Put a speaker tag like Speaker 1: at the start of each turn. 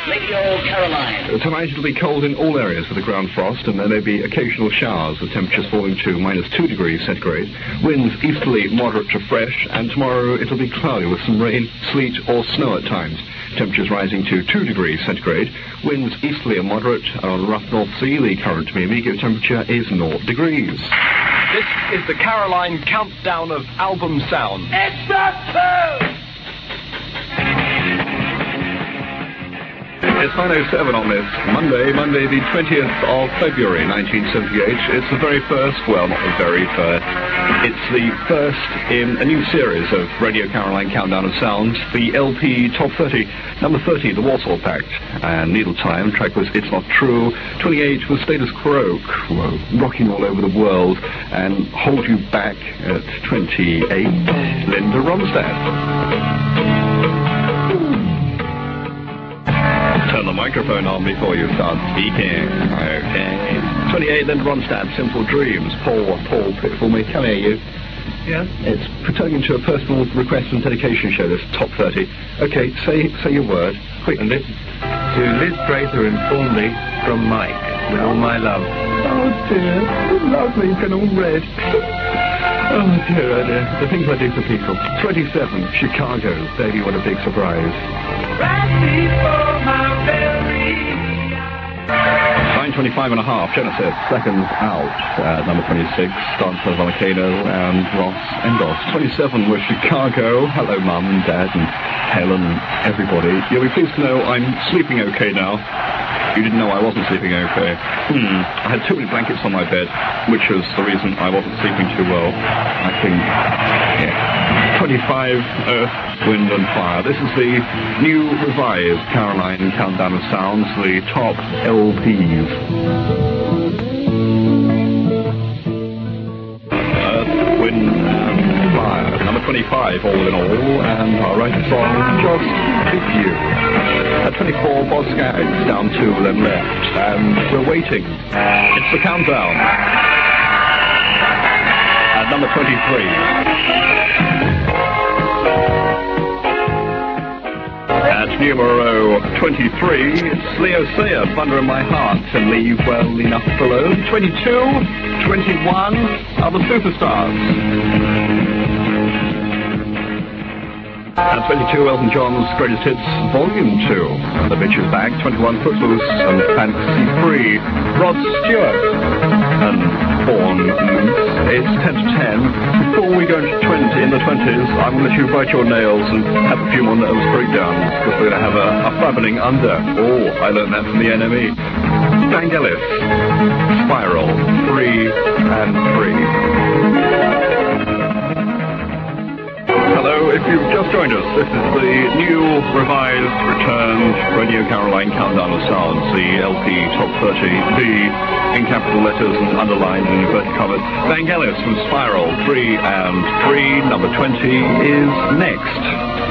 Speaker 1: Radio Caroline.
Speaker 2: Tonight it'll be cold in all areas with the ground frost, and there may be occasional showers with temperatures falling to -2 degrees centigrade. Winds easterly moderate to fresh, and tomorrow it'll be cloudy with some rain, sleet or snow at times. Temperatures rising to 2 degrees centigrade. Winds easterly and moderate on the rough North Sea. The current immediate temperature is 0 degrees.
Speaker 3: This is the Caroline countdown of album sound.
Speaker 1: It's not true!
Speaker 2: It's 9:07 on this Monday the 20th of February 1978. It's the very first, well, not the very first, it's the first in a new series of Radio Caroline Countdown of Sounds, the LP Top 30. Number 30, The Warsaw Pact, and Needle Time. Track was It's Not True. 28 was Status Quo, rocking all over the world, and Hold You Back at 28, Linda Ronstadt. Turn the microphone on before you start speaking. Okay. 28, Linda Ronstadt, Simple Dreams. Paul Pitfall, may I hear you?
Speaker 4: Yeah?
Speaker 2: It's pertaining to a personal request and dedication show, this Top 30. Okay, say your word, quickly.
Speaker 4: To Liz Fraser and Paul Lee from Mike, with all my love.
Speaker 2: Oh dear, lovely, and all red. Oh dear, the things I do for people. 27, Chicago, baby, what a big surprise. 9:25.5, Genesis, Seconds Out, number 26, Dance of Volcano and Ross Endos. 27 was Chicago. Hello, Mum and Dad and Helen and everybody. You'll be pleased to know I'm sleeping okay now. You didn't know I wasn't sleeping okay. I had too many blankets on my bed, which was the reason I wasn't sleeping too well, I think. Yeah. 25, Earth, Wind and Fire. This is the new revised Caroline Countdown of Sounds, the top LPs. Earth, Wind and Fire. Number 25, all in all, and our right song, Just With You. At 24, Boz Scaggs, down 2, then left, and we're waiting. It's the countdown. At number 23. At numero 23, it's Leo Sayer, Thunder in My Heart, and Leave Well Enough Alone. 22, 21 are the Superstars. At 22, Elton John's Greatest Hits, Volume 2. And the Bitch is Back, 21, Footloose and Fantasy Free. Rod Stewart and Born Loose. It's 10 to 10. Before we go into in the 20s, I'm going to let you bite your nails and have a few more nervous breakdowns, because we're going to have a bubbling under. Oh, I learned that from the enemy. Vangelis, Spiral, 3 and 3. Hello, if you've just joined us, this is the new, revised, returned Radio Caroline Countdown of Sounds, the LP Top 30, the in capital letters and underlined and inverted commas. Vangelis from Spiral, 3 and 3, number 20 is next.